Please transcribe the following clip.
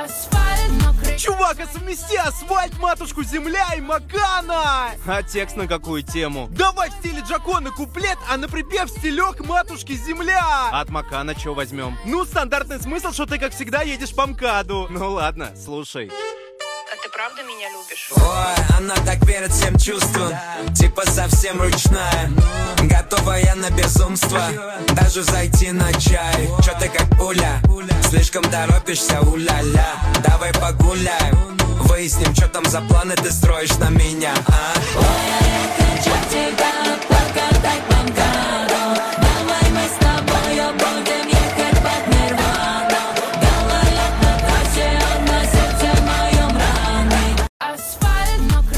Чувак, а совмести асфальт, матушку земля и Макана! А текст на какую тему? Давай в стиле Джакона куплет, а на припев стилек матушки земля! А от Макана что возьмем? Ну, стандартный смысл, что ты, как всегда, едешь по МКАДу. Ну ладно, слушай. А ты правда меня любишь? Ой, она так верит всем чувствам, типа совсем ручная. Готовая на безумство, даже зайти на чай. Чё ты как пуля, слишком торопишься, уля-ля. Давай погуляем, выясним, что там за планы ты строишь на меня, а?